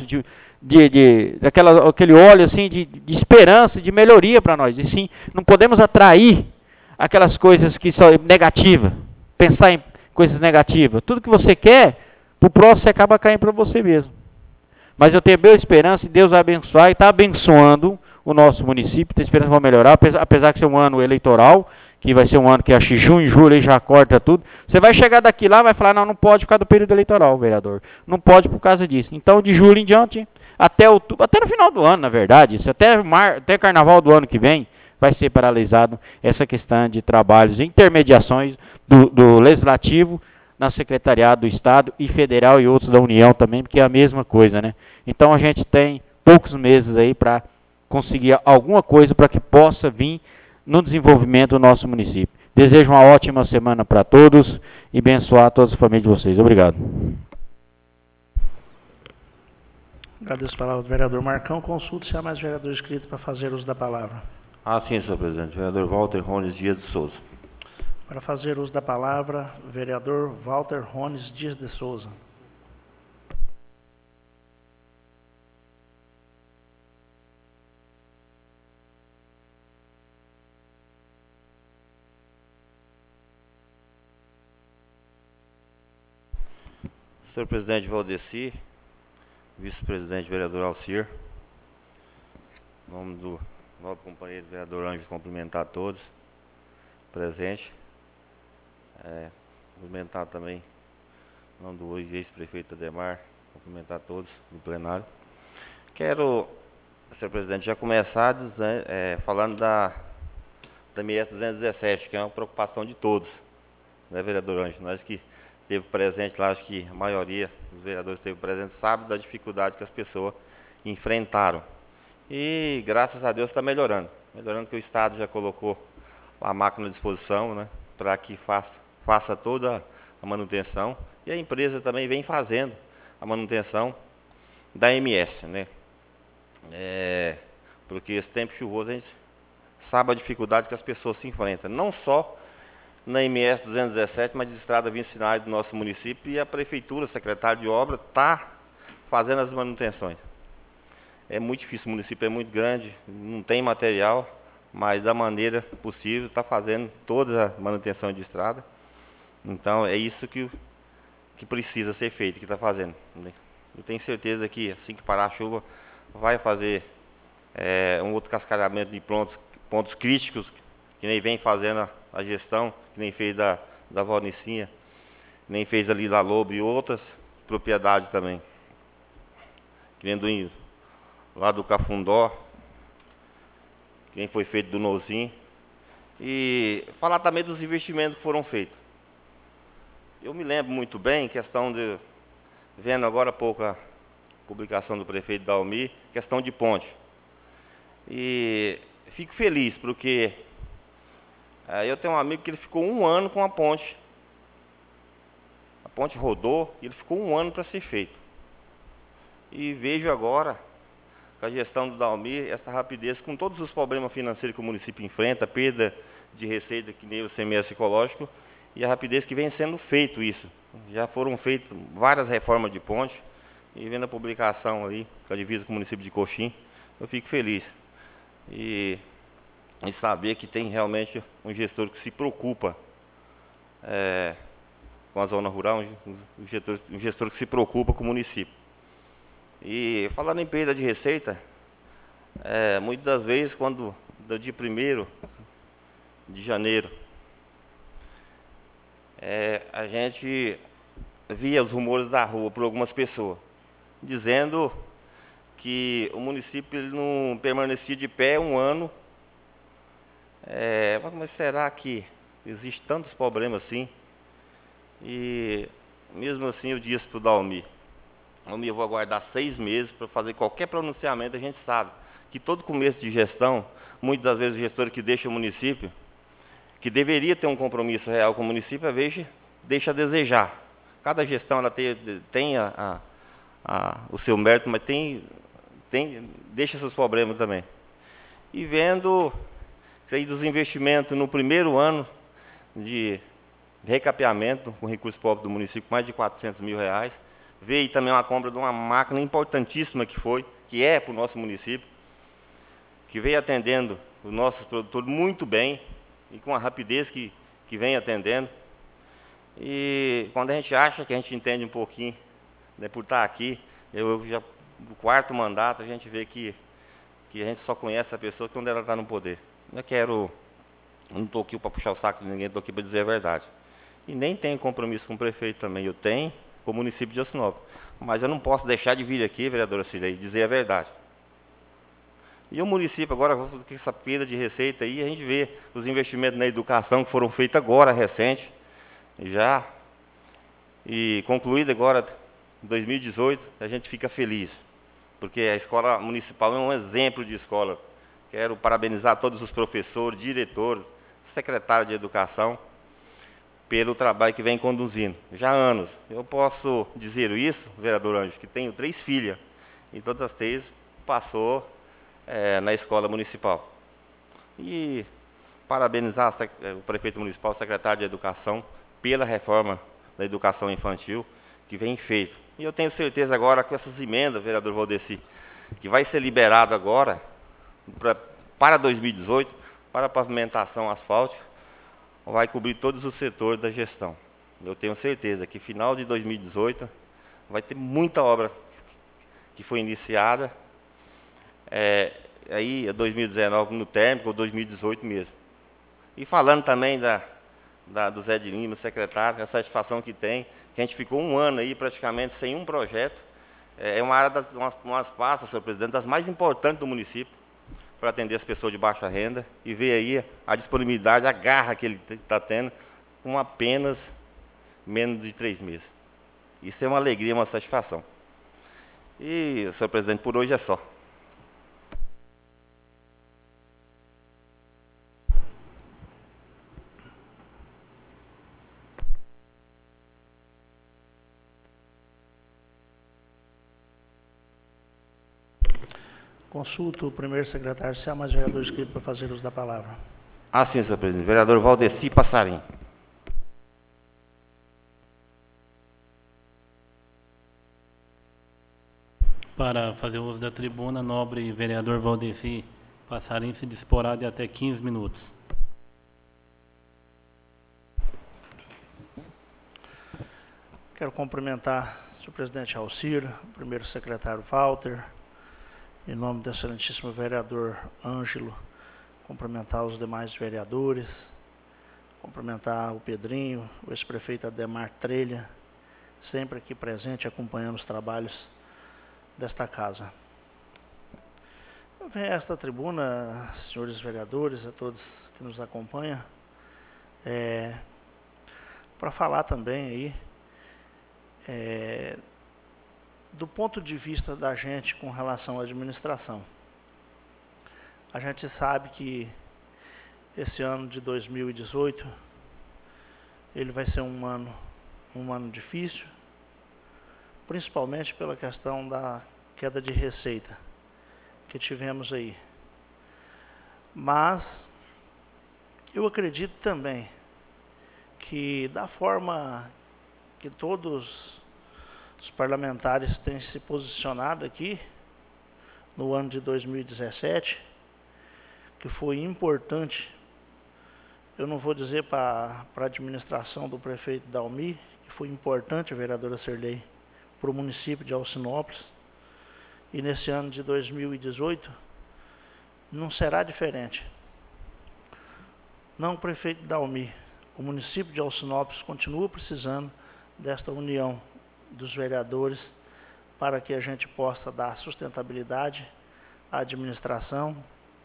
aquele olho assim, de esperança, de melhoria para nós. E sim, não podemos atrair aquelas coisas que são negativas. Pensar em coisas negativas. Tudo que você quer, para o próximo você acaba caindo para você mesmo. Mas eu tenho boa esperança e Deus vai abençoar e está abençoando o nosso município, tenho esperança que vai melhorar, apesar de ser um ano eleitoral, que vai ser um ano que acho que junho, julho aí já corta tudo. Você vai chegar daqui lá e vai falar, não, não pode por causa do período eleitoral, vereador. Não pode por causa disso. Então, de julho em diante, até outubro, até no final do ano, na verdade, isso até carnaval do ano que vem, vai ser paralisado essa questão de trabalhos, intermediações do Legislativo, na Secretariado do Estado e Federal e outros da União também, porque é a mesma coisa, né? Então a gente tem poucos meses aí para conseguir alguma coisa para que possa vir no desenvolvimento do nosso município. Desejo uma ótima semana para todos e abençoar todas as famílias de vocês. Obrigado. Agradeço a palavra do vereador Marcão. Consulto se há mais vereadores inscritos para fazer uso da palavra. Sim, senhor presidente. Vereador Walter Rones Dias de Souza. Para fazer uso da palavra, vereador Walter Rones Dias de Souza. Senhor presidente Valdeci, vice-presidente vereador Alcir, em nome do novo companheiro vereador Ângelo, cumprimentar a todos presentes. Cumprimentar também, em nome do hoje ex-prefeito Ademar, cumprimentar a todos no plenário. Quero, senhor presidente, já começar falando da MS 217, que é uma preocupação de todos, né, vereador Ângelo? Nós que esteve presente lá, acho que a maioria dos vereadores que esteve presente sabe da dificuldade que as pessoas enfrentaram. E graças a Deus está melhorando. Melhorando que o Estado já colocou a máquina à disposição, né, para que faça toda a manutenção. E a empresa também vem fazendo a manutenção da MS, né? Porque esse tempo chuvoso a gente sabe a dificuldade que as pessoas se enfrentam. Não só na MS 217, mas de estrada vicinais do nosso município, e a prefeitura, o secretário de obra, está fazendo as manutenções. É muito difícil, o município é muito grande, não tem material, mas da maneira possível está fazendo toda a manutenção de estrada. Então é isso que precisa ser feito, que está fazendo, né? Eu tenho certeza que assim que parar a chuva, vai fazer um outro cascalhamento de pontos críticos, que nem vem fazendo a gestão, que nem fez da Valnicinha, nem fez ali da Lobo e outras propriedades também. Que nem lá do Cafundó, que nem foi feito do Nozim. E falar também dos investimentos que foram feitos. Eu me lembro muito bem, vendo agora há pouco a publicação do prefeito Dalmi, questão de ponte. E fico feliz, porque eu tenho um amigo que ele ficou 1 ano com a ponte. A ponte rodou e ele ficou 1 ano para ser feito. E vejo agora, com a gestão do Dalmi, essa rapidez, com todos os problemas financeiros que o município enfrenta, perda de receita, que nem o CMS ecológico, e a rapidez que vem sendo feito isso. Já foram feitas várias reformas de ponte, e vendo a publicação ali, com a divisa com o município de Coxim, eu fico feliz. E saber que tem realmente um gestor que se preocupa com a zona rural, um gestor que se preocupa com o município. E falando em perda de receita, muitas das vezes, do dia 1º de janeiro, a gente via os rumores da rua por algumas pessoas, dizendo que o município ele não permanecia de pé 1 ano. Mas será que existe tantos problemas assim? E mesmo assim eu disse para o Dalmi, eu vou aguardar 6 meses para fazer qualquer pronunciamento. A gente sabe que todo começo de gestão, muitas das vezes o gestor que deixa o município, que deveria ter um compromisso real com o município, às vezes deixa a desejar. Cada gestão ela tem o seu mérito, mas deixa seus problemas também. E vendo dos investimentos no primeiro ano de recapeamento com recursos próprios do município, mais de R$400 mil. Veio também uma compra de uma máquina importantíssima que é para o nosso município, que veio atendendo os nossos produtores muito bem e com a rapidez que vem atendendo. E quando a gente acha que a gente entende um pouquinho, né, por estar aqui, eu já no 4º mandato a gente vê que a gente só conhece a pessoa quando ela está no poder. Eu não estou aqui para puxar o saco de ninguém, estou aqui para dizer a verdade. E nem tenho compromisso com o prefeito também, eu tenho com o município de Alcinópolis. Mas eu não posso deixar de vir aqui, vereadora Cirlei, dizer a verdade. E o município agora, com essa perda de receita aí, a gente vê os investimentos na educação que foram feitos agora, recente, já, e concluído agora, em 2018, a gente fica feliz, porque a escola municipal é um exemplo de escola. Quero parabenizar todos os professores, diretores, secretários de educação, pelo trabalho que vem conduzindo, já há anos. Eu posso dizer isso, vereador Anjo, que tenho 3 filhas, e todas as 3 passou na escola municipal. E parabenizar o prefeito municipal, o secretário de Educação, pela reforma da educação infantil que vem feito. E eu tenho certeza agora com essas emendas, vereador Valdeci, que vai ser liberado agora para 2018, para pavimentação asfáltica, vai cobrir todos os setores da gestão. Eu tenho certeza que final de 2018 vai ter muita obra que foi iniciada, aí 2019 no térmico, ou 2018 mesmo. E falando também do Zé de Lima, secretário, a satisfação que tem, que a gente ficou um ano aí praticamente sem um projeto. É uma área, umas pastas, senhor presidente, das mais importantes do município, para atender as pessoas de baixa renda, e ver aí a disponibilidade, a garra que ele está tendo, com apenas menos de 3 meses. Isso é uma alegria, uma satisfação. E, senhor presidente, por hoje é só. Consulto o primeiro secretário se há mais vereador inscrito para fazer uso da palavra. Sim, senhor presidente. Vereador Valdeci Passarim. Para fazer uso da tribuna, nobre vereador Valdeci Passarim se disporá de até 15 minutos. Quero cumprimentar o senhor presidente Alcir, o primeiro secretário Walter, em nome do excelentíssimo vereador Ângelo, cumprimentar os demais vereadores, cumprimentar o Pedrinho, o ex-prefeito Ademar Trelha, sempre aqui presente, acompanhando os trabalhos desta casa. Eu venho a esta tribuna, senhores vereadores, a todos que nos acompanham, para falar também aí do ponto de vista da gente com relação à administração. A gente sabe que esse ano de 2018, ele vai ser um ano difícil, principalmente pela questão da queda de receita que tivemos aí. Mas eu acredito também que da forma que todos os parlamentares têm se posicionado aqui no ano de 2017, que foi importante, eu não vou dizer para a administração do prefeito Dalmi, que foi importante, a vereadora Cirlei, para o município de Alcinópolis, e nesse ano de 2018 não será diferente. Não o prefeito Dalmi, o município de Alcinópolis continua precisando desta união dos vereadores para que a gente possa dar sustentabilidade à administração.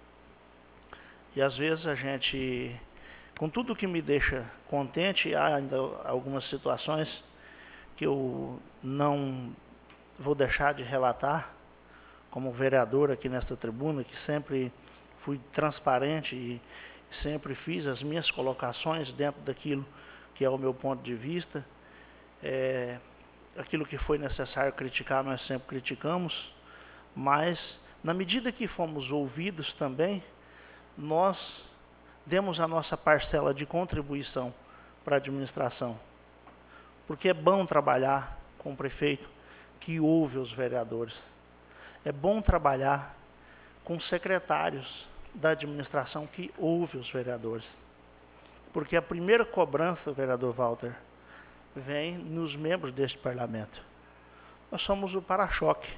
E às vezes a gente, com tudo que me deixa contente, há ainda algumas situações que eu não vou deixar de relatar, como vereador aqui nesta tribuna, que sempre fui transparente e sempre fiz as minhas colocações dentro daquilo que é o meu ponto de vista. Aquilo que foi necessário criticar, nós sempre criticamos, mas na medida que fomos ouvidos também, nós demos a nossa parcela de contribuição para a administração. Porque é bom trabalhar com o prefeito que ouve os vereadores. É bom trabalhar com secretários da administração que ouve os vereadores. Porque a primeira cobrança, vereador Walter, vem nos membros deste parlamento. Nós somos o para-choque.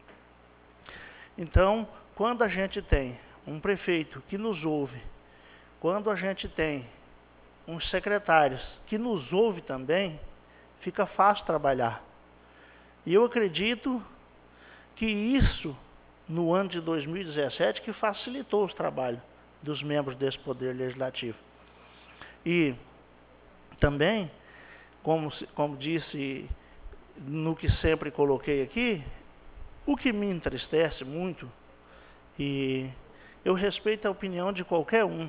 Então, quando a gente tem um prefeito que nos ouve, quando a gente tem uns secretários que nos ouve também, fica fácil trabalhar. E eu acredito que isso, no ano de 2017, que facilitou os trabalhos dos membros desse Poder Legislativo. E também, como disse, no que sempre coloquei aqui, o que me entristece muito, e eu respeito a opinião de qualquer um,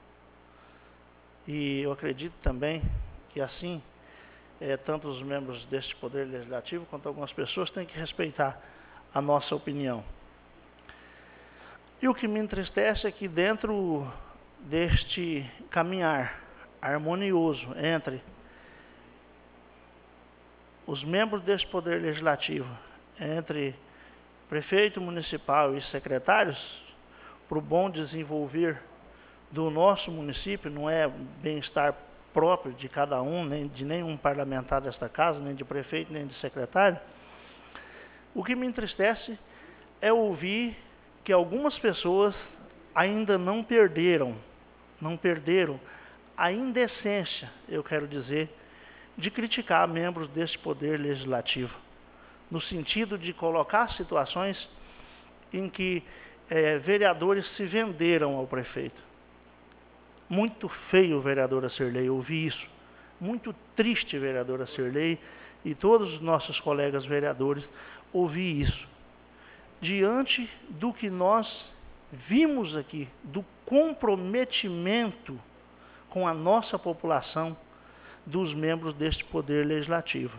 e eu acredito também que assim, tanto os membros deste Poder Legislativo quanto algumas pessoas têm que respeitar a nossa opinião. E o que me entristece é que dentro deste caminhar harmonioso entre os membros deste Poder Legislativo, entre prefeito municipal e secretários, para o bom desenvolver do nosso município, não é bem-estar próprio de cada um, nem de nenhum parlamentar desta casa, nem de prefeito, nem de secretário. O que me entristece é ouvir que algumas pessoas ainda não perderam a indecência, eu quero dizer, de criticar membros deste Poder Legislativo, no sentido de colocar situações em que vereadores se venderam ao prefeito. Muito feio, vereadora Cirlei, ouvir isso. Muito triste, vereadora Cirlei, e todos os nossos colegas vereadores ouvir isso. Diante do que nós vimos aqui, do comprometimento com a nossa população, dos membros deste Poder Legislativo.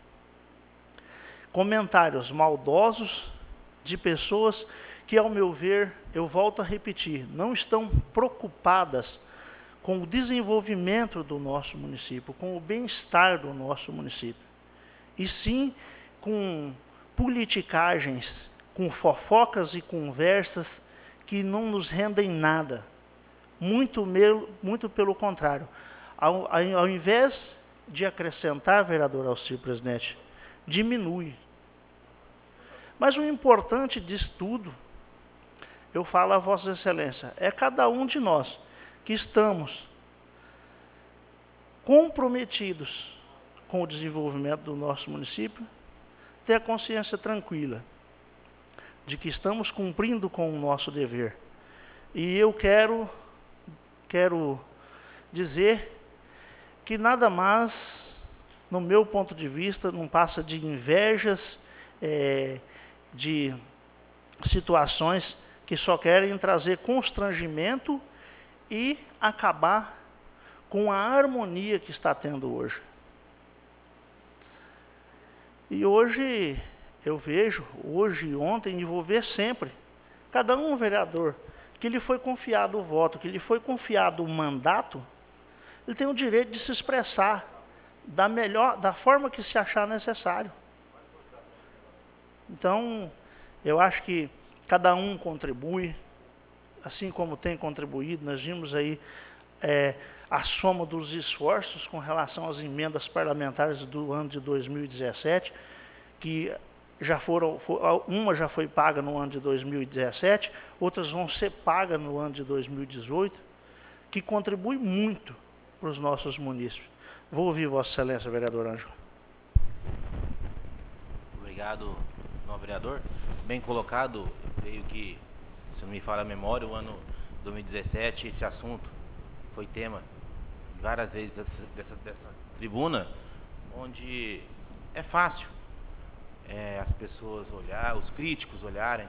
Comentários maldosos de pessoas que, ao meu ver, eu volto a repetir, não estão preocupadas com o desenvolvimento do nosso município, com o bem-estar do nosso município, e sim com politicagens, com fofocas e conversas que não nos rendem nada. Muito pelo contrário. Ao invés de acrescentar, vereador Alcir, presidente, diminui. Mas o importante disso tudo, eu falo a Vossa Excelência, é cada um de nós que estamos comprometidos com o desenvolvimento do nosso município, ter a consciência tranquila de que estamos cumprindo com o nosso dever. E eu quero dizer que nada mais, no meu ponto de vista, não passa de invejas, de situações que só querem trazer constrangimento e acabar com a harmonia que está tendo hoje. E hoje, eu vejo, hoje e ontem, e vou ver sempre, cada um vereador que lhe foi confiado o voto, que lhe foi confiado o mandato, ele tem o direito de se expressar da forma que se achar necessário. Então, eu acho que cada um contribui, assim como tem contribuído. Nós vimos aí a soma dos esforços com relação às emendas parlamentares do ano de 2017, que uma já foi paga no ano de 2017, outras vão ser pagas no ano de 2018, que contribui muito para os nossos munícipes. Vou ouvir Vossa Excelência, vereador Ângelo. Obrigado, novo vereador. Bem colocado, eu creio que, se não me falha a memória, o ano 2017, esse assunto foi tema várias vezes dessa tribuna, onde é fácil as pessoas olharem, os críticos olharem.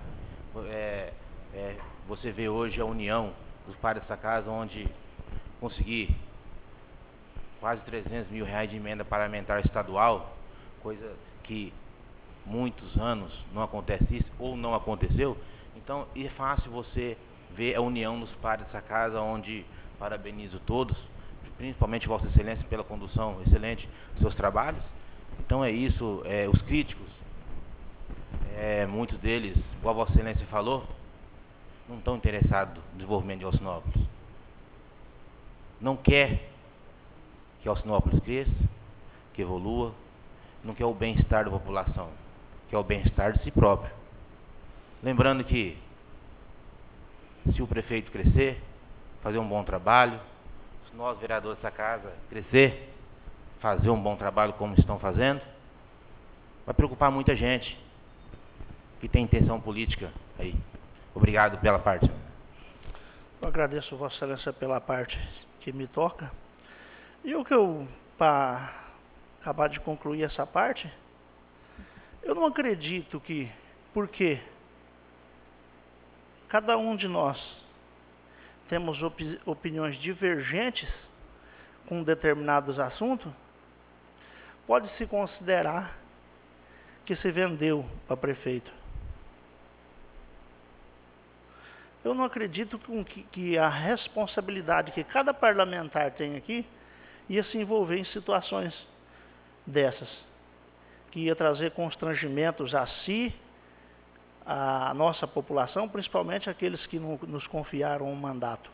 Você vê hoje a união dos pares dessa casa, onde conseguir quase 300 mil reais de emenda parlamentar estadual, coisa que muitos anos não acontece isso, ou não aconteceu. Então é fácil você ver a união dos pares dessa casa, onde parabenizo todos, principalmente Vossa Excelência pela condução excelente dos seus trabalhos. Então é isso, os críticos, muitos deles, igual Vossa Excelência falou, não estão interessados no desenvolvimento de Alcinópolis. Não quer que Alcinópolis cresça, que evolua, não quer o bem-estar da população, quer o bem-estar de si próprio. Lembrando que, se o prefeito crescer, fazer um bom trabalho, se nós, vereadores dessa casa, crescer, fazer um bom trabalho como estão fazendo, vai preocupar muita gente que tem intenção política aí. Obrigado pela parte. Eu agradeço Vossa Excelência pela parte que me toca. E para acabar de concluir essa parte, eu não acredito que, porque cada um de nós temos opiniões divergentes com determinados assuntos, pode-se considerar que se vendeu para prefeito. Eu não acredito que a responsabilidade que cada parlamentar tem aqui ia se envolver em situações dessas, que ia trazer constrangimentos a si, a nossa população, principalmente aqueles que nos confiaram um mandato.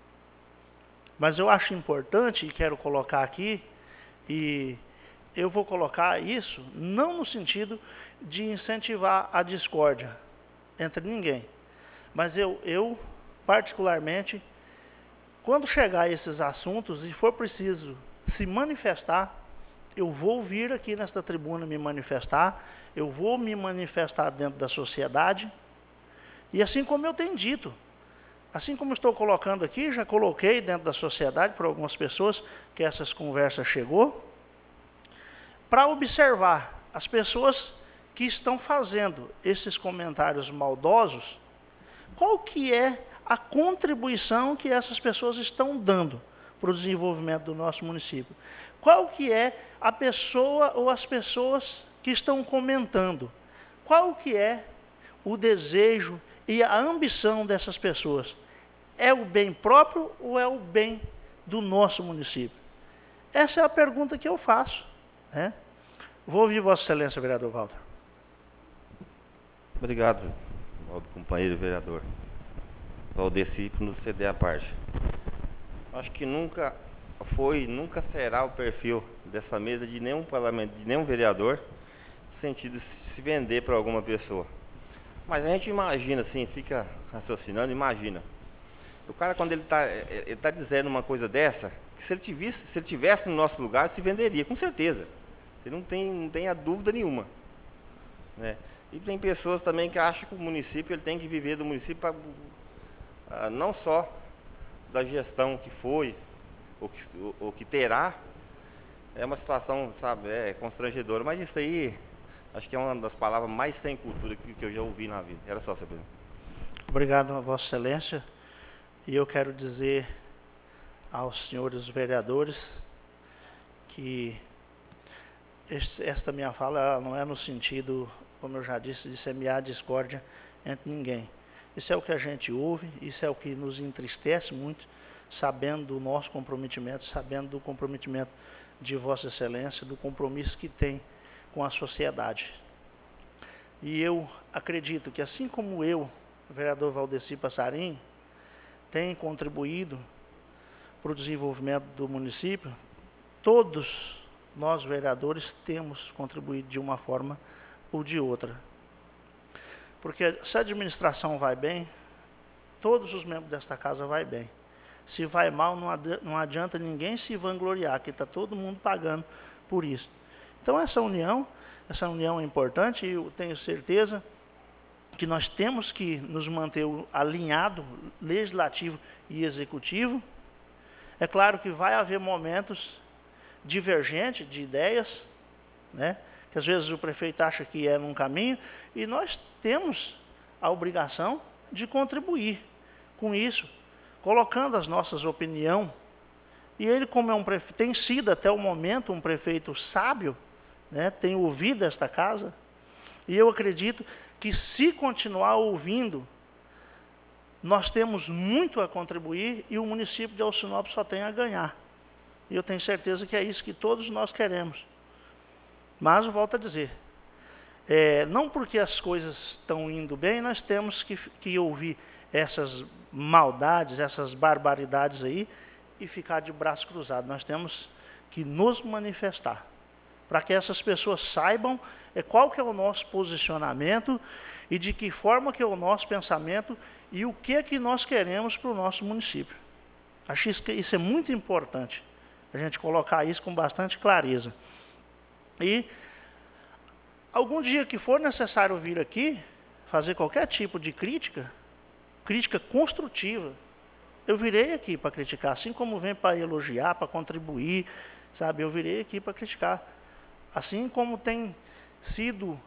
Mas eu acho importante, e quero colocar aqui, e eu vou colocar isso não no sentido de incentivar a discórdia entre ninguém, mas eu particularmente, quando chegar a esses assuntos e for preciso se manifestar, eu vou vir aqui nesta tribuna me manifestar, eu vou me manifestar dentro da sociedade, e assim como eu tenho dito, assim como estou colocando aqui, já coloquei dentro da sociedade para algumas pessoas que essas conversas chegou, para observar as pessoas que estão fazendo esses comentários maldosos, qual que é a contribuição que essas pessoas estão dando para o desenvolvimento do nosso município? Qual que é a pessoa ou as pessoas que estão comentando? Qual que é o desejo e a ambição dessas pessoas? É o bem próprio ou é o bem do nosso município? Essa é a pergunta que eu faço, né? Vou ouvir Vossa Excelência, vereador Walter. Obrigado, companheiro vereador Valdeci, por nos ceder a parte. Acho que nunca foi, nunca será o perfil dessa mesa de nenhum parlamento, de nenhum vereador, no sentido de se vender para alguma pessoa. Mas a gente imagina assim, fica raciocinando, imagina. O cara, quando ele tá dizendo uma coisa dessa, que se ele tivesse no nosso lugar, se venderia, com certeza. Você não tem a dúvida nenhuma, né? E tem pessoas também que acham que o município ele tem que viver do município não só da gestão que foi ou que terá. É uma situação, sabe, constrangedora, mas isso aí acho que é uma das palavras mais sem cultura que eu já ouvi na vida. Era só, senhor presidente. Obrigado a Vossa Excelência. E eu quero dizer aos senhores vereadores que esta minha fala não é no sentido, como eu já disse, de semear discórdia entre ninguém. Isso é o que a gente ouve, isso é o que nos entristece muito, sabendo do nosso comprometimento, sabendo do comprometimento de Vossa Excelência, do compromisso que tem com a sociedade. E eu acredito que, assim como eu, vereador Valdeci Passarim, tem contribuído para o desenvolvimento do município, todos nós, vereadores, temos contribuído de uma forma ou de outra. Porque se a administração vai bem, todos os membros desta casa vai bem. Se vai mal, não adianta ninguém se vangloriar, que está todo mundo pagando por isso. Então, essa união é importante, e eu tenho certeza que nós temos que nos manter alinhado, legislativo e executivo. É claro que vai haver momentos divergentes de ideias, né? Que às vezes o prefeito acha que é num caminho, e nós temos a obrigação de contribuir com isso, colocando as nossas opiniões. E ele, como é um prefeito, tem sido até o momento um prefeito sábio, né? Tem ouvido esta casa, e eu acredito que, se continuar ouvindo, nós temos muito a contribuir, e o município de Alcinópolis só tem a ganhar. E eu tenho certeza que é isso que todos nós queremos. Mas eu volto a dizer, não porque as coisas estão indo bem, nós temos que ouvir essas maldades, essas barbaridades aí, e ficar de braço cruzado. Nós temos que nos manifestar. para que essas pessoas saibam qual que é o nosso posicionamento e de que forma que é o nosso pensamento e o que nós queremos para o nosso município. Acho que isso é muito importante, a gente colocar isso com bastante clareza. E algum dia que for necessário vir aqui, fazer qualquer tipo de crítica construtiva, eu virei aqui para criticar, assim como vem para elogiar, para contribuir, sabe? Eu virei aqui para criticar. Assim como tem sido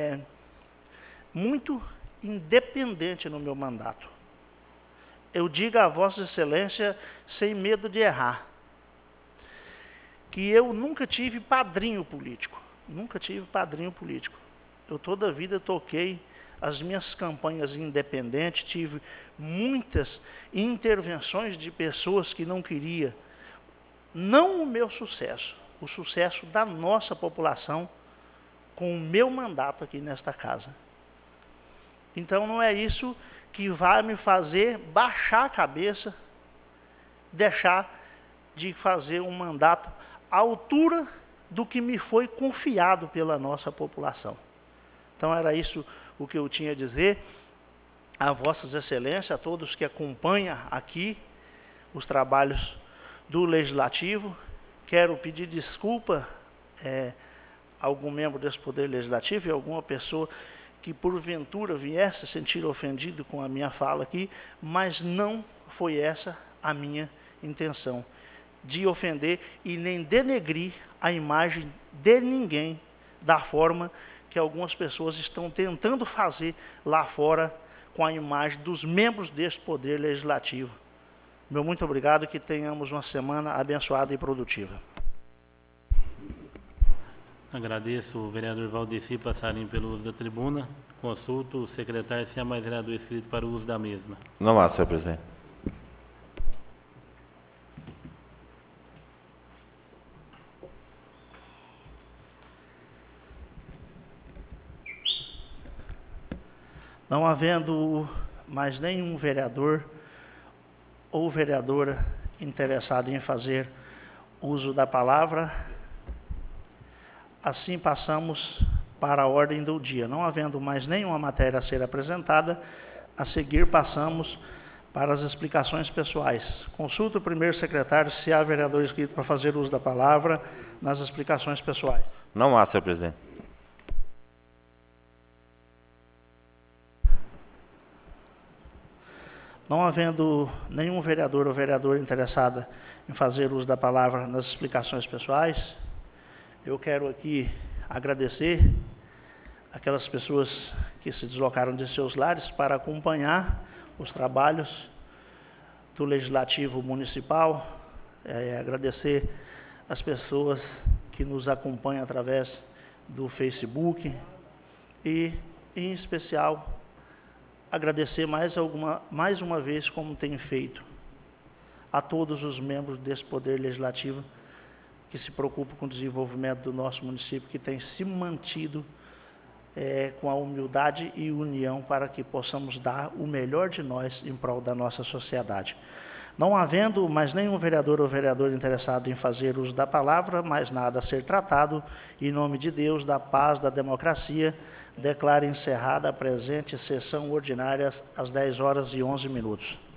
muito independente no meu mandato. Eu digo a Vossa Excelência, sem medo de errar, que eu nunca tive padrinho político. Nunca tive padrinho político. Eu toda a vida toquei as minhas campanhas independentes, tive muitas intervenções de pessoas que não queriam, não o meu sucesso, o sucesso da nossa população com o meu mandato aqui nesta casa. Então não é isso que vai me fazer baixar a cabeça, deixar de fazer um mandato à altura do que me foi confiado pela nossa população. Então era isso o que eu tinha a dizer. A Vossas Excelências, a todos que acompanham aqui os trabalhos do Legislativo, quero pedir desculpa a algum membro desse Poder Legislativo e alguma pessoa que porventura viesse a sentir ofendido com a minha fala aqui, mas não foi essa a minha intenção, de ofender e nem denegrir a imagem de ninguém da forma que algumas pessoas estão tentando fazer lá fora com a imagem dos membros deste Poder Legislativo. Meu muito obrigado e que tenhamos uma semana abençoada e produtiva. Agradeço o vereador Valdeci Passarinho pelo uso da tribuna. Consulto o secretário se há mais vereador inscrito para o uso da mesma. Não há, senhor presidente. Não havendo mais nenhum vereador ou vereadora interessado em fazer uso da palavra, assim passamos para a ordem do dia. Não havendo mais nenhuma matéria a ser apresentada, a seguir passamos para as explicações pessoais. Consulto o primeiro secretário se há vereador inscrito para fazer uso da palavra nas explicações pessoais. Não há, senhor presidente. Não havendo nenhum vereador ou vereadora interessada em fazer uso da palavra nas explicações pessoais, eu quero aqui agradecer aquelas pessoas que se deslocaram de seus lares para acompanhar os trabalhos do Legislativo Municipal, agradecer as pessoas que nos acompanham através do Facebook e, em especial, agradecer mais uma vez, como tem feito, a todos os membros desse Poder Legislativo que se preocupam com o desenvolvimento do nosso município, que tem se mantido com a humildade e união para que possamos dar o melhor de nós em prol da nossa sociedade. Não havendo mais nenhum vereador ou vereadora interessado em fazer uso da palavra, mais nada a ser tratado, em nome de Deus, da paz, da democracia, declaro encerrada a presente sessão ordinária às 10h11.